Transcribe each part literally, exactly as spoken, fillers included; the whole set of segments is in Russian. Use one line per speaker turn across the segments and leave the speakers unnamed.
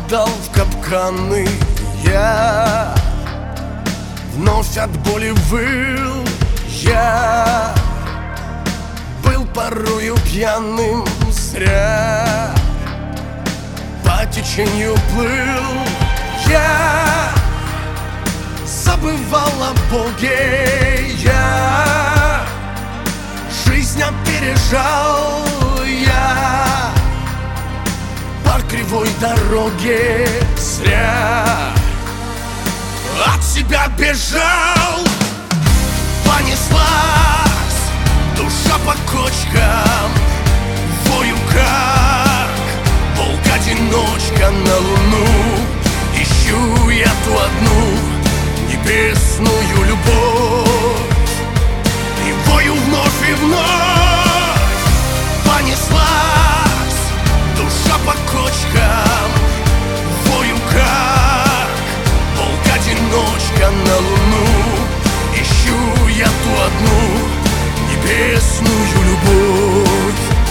Падал в капканы я, вновь от боли выл я, был порою пьяным зря, по течению плыл я, забывал о Боге я, жизнь опережал я, по кривой дороге зря от себя бежал. Понеслась душа по кочкам, вою как волк-одиночка на луну. Ищу я ту одну небесную любовь, и вою вновь и вновь. Понеслась душа по кочкам, вою как волк-одиночка на луну. Ищу я ту одну небесную любовь.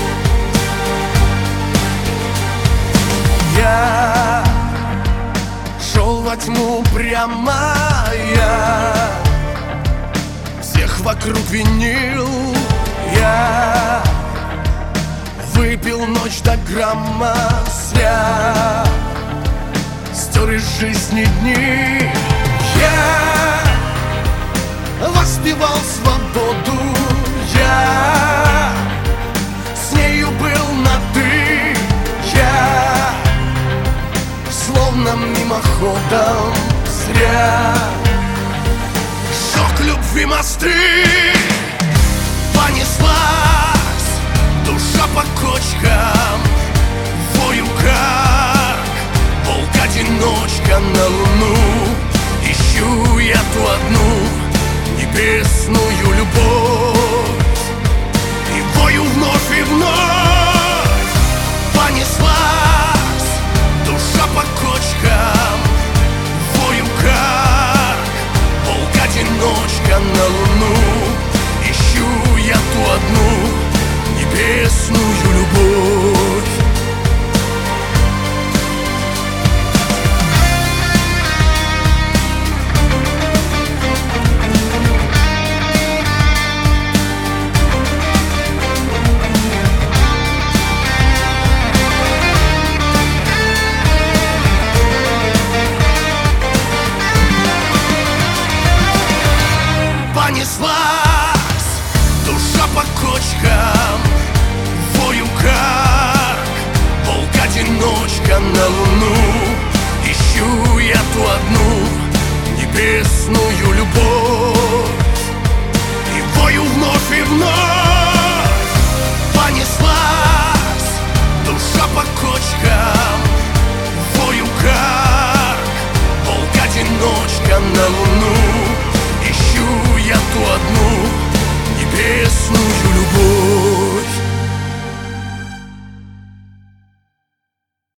Я шел во тьму прямо я, всех вокруг винил я, выпил ночь до грамма зря, стер из жизни дни я, воспевал свободу я, с нею был на ты я, словно мимоходом зря сжег любви мосты. Понеслась душа по кочкам, вою как волк-одиночка на луну. Ищу я ту одну небесную любовь,